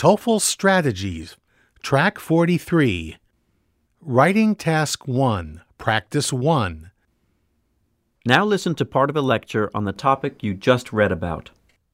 TOEFL Strategies, Track 43. Writing Task 1, Practice 1. Now listen to part of a lecture on the topic you just read about.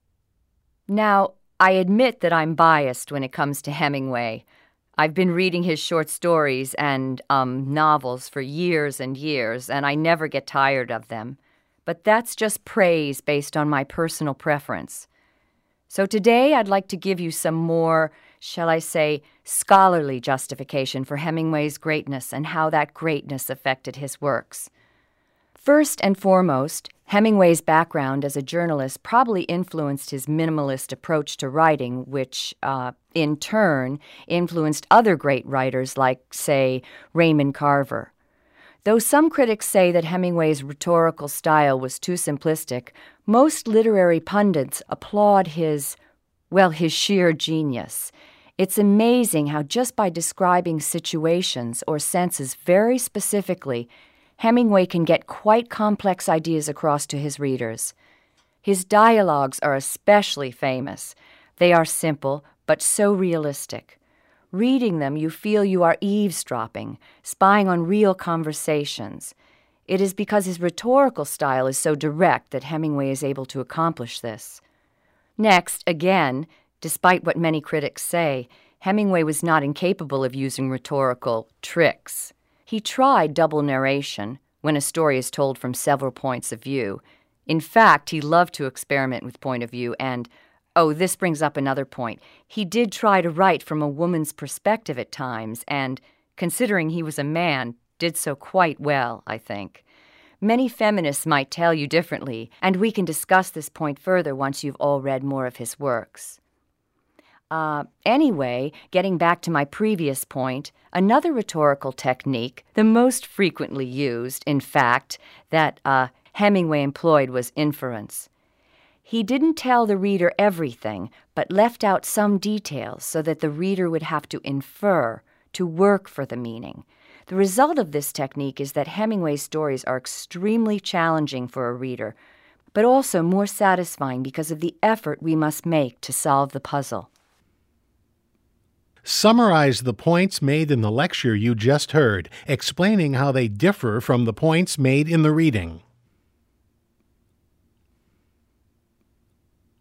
Now, I admit that I'm biased when it comes to Hemingway. I've been reading his short stories and novels for years and years, and I never get tired of them. But that's just praise based on my personal preference. So today I'd like to give you some more, shall I say, scholarly justification for Hemingway's greatness and how that greatness affected his works. First and foremost, Hemingway's background as a journalist probably influenced his minimalist approach to writing, which, in turn, influenced other great writers like, say, Raymond Carver. Though some critics say that Hemingway's rhetorical style was too simplistic, most literary pundits applaud his sheer genius. It's amazing how just by describing situations or senses very specifically, Hemingway can get quite complex ideas across to his readers. His dialogues are especially famous. They are simple, but so realistic. Reading them, you feel you are eavesdropping, spying on real conversations. It is because his rhetorical style is so direct that Hemingway is able to accomplish this. Next, again, despite what many critics say, Hemingway was not incapable of using rhetorical tricks. He tried double narration when a story is told from several points of view. In fact, he loved to experiment with point of view and, this brings up another point. He did try to write from a woman's perspective at times and, considering he was a man, did so quite well, I think. Many feminists might tell you differently, and we can discuss this point further once you've all read more of his works. Anyway, getting back to my previous point, another rhetorical technique, the most frequently used, in fact, that Hemingway employed was inference. He didn't tell the reader everything, but left out some details so that the reader would have to infer, to work for the meaning. The result of this technique is that Hemingway's stories are extremely challenging for a reader, but also more satisfying because of the effort we must make to solve the puzzle. Summarize the points made in the lecture you just heard, explaining how they differ from the points made in the reading.